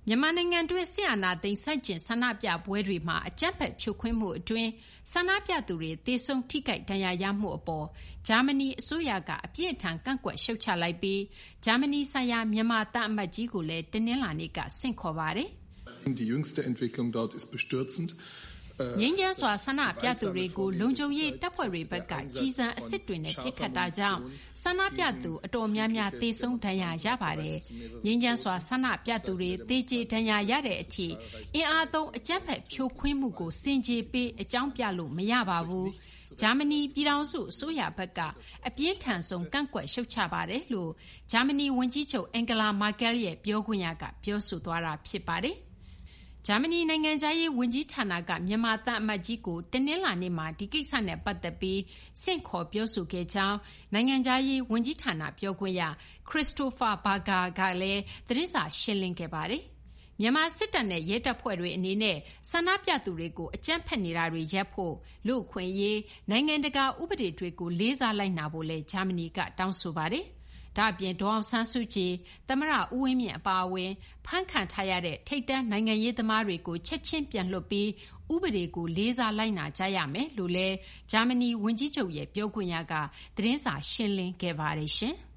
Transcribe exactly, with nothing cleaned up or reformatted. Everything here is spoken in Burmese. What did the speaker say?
မြန်မာနိုင်ငံတွင်းစစ်အာဏာသိမ်းဆန့်ကျင်ဆန္ဒပြပွဲတွေမှာအကြမ်းဖက်ဖြိုခွင်းမှုအတွင်းဆန္ဒပြသူတွေသေဆုံးထိခိုက်ဒဏ်ရာရမှုအပေါ်ဂျာမနီအစိုးရကအပြင်းထန်ကန့်ကွက်ရှုတ်ချလိုက်ပြီးဂျာမနီဆိုင်ရာမြန်မာတပ်အမတ်ကြီးကိုလည်းတင်းနှင်းလာနေကဆင့်ခေါ်ပါတယ်။ Die jüngste Entwicklung dort ist bestürzend. ငြိမ်းချမ်းစွာဆန္ဒပြသူတွေကိုလုံခြုံရေးတပ်ဖွဲ့တွေဘက်ကကြီးစံအစ်စ်တွေနဲ့ပစ်ခတ်တာကြောင့်ဆန္ဒပြသူအတော်များများသေဆုံးဒဏ်ရာရပါတယ်။ငြိမ်းချမ်းစွာဆန္ဒပြသူတွေသေကြေဒဏ်ရာရတဲ့အထိအင်အားသုံးအကြမ်းဖက်ဖြိုခွင်းမှုကိုစင်ကြေပေးအကြောင်းပြလို့မရပါဘူး။ဂျာမနီပြည်ထောင်စုအစိုးရဘက်ကအပြင်းထန်ဆုံးကန့်ကွက်ရှုတ်ချပါတယ်လို့ဂျာမနီဝန်ကြီးချုပ်အင်ဂလာမာကဲလ်ရဲ့ပြောခွင့်ရကပြောဆိုသွားတာဖြစ်ပါတယ်။ဂျာမနီနိုင်ငံသားရေးဝန်ကြီးဌာနကမြန်မာတပ်အမတ်ကြီးကိုတင်းနှင်းလာနေမှာဒီကိစ္စနဲ့ပတ်သက်ပြီးဆင့်ခေါ်ပြောဆိုခဲ့ကြောင်းနိုင်ငံသားရေးဝန်ကြီးဌာနပြောခွင့်ရခရစ္စတိုဖာဘာဂါကလည်းသတင်းစာရှင်းလင်းခဲ့ပါတယ်။မြန်မာစစ်တပ်နဲ့ရဲတပ်ဖွဲ့တွေအနေနဲ့ဆန္ဒပြသူတွေကိုအကြမ်းဖက်နေတာတွေရပ်ဖို့လူ့အခွင့်အရေးနိုင်ငံတကာဥပဒေတွေကိုလေးစားလိုက်နာဖို့လဲဂျာမနီကတောင်းဆိုပါတယ်။ဒါအပြင်ဒေါ်အောင်ဆန်းစုကြည်သမ္မတဦးဝင်းမြင့်အပါအဝင်ဖမ်းခံထားရတဲ့ထိပ်တန်းနိုင်ငံရေးသမားတွေကိုချက်ချင်းပြန်လွှတ်ပြီးဥပဒေကိုလေးစားလိုက်နာကြရမယ်လို့လဲဂျာမနီဝန်ကြီးချုပ်ရဲ့ပြောခွင့်ရကသတင်းစာရှင်းလင်းခဲ့ပါတယ်ရှင်။